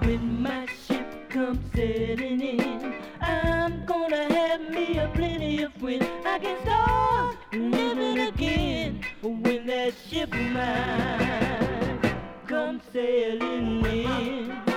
When my ship comes sailing in, I'm gonna have me a plenty of friends. I can start living again when that ship of mine comes sailing in.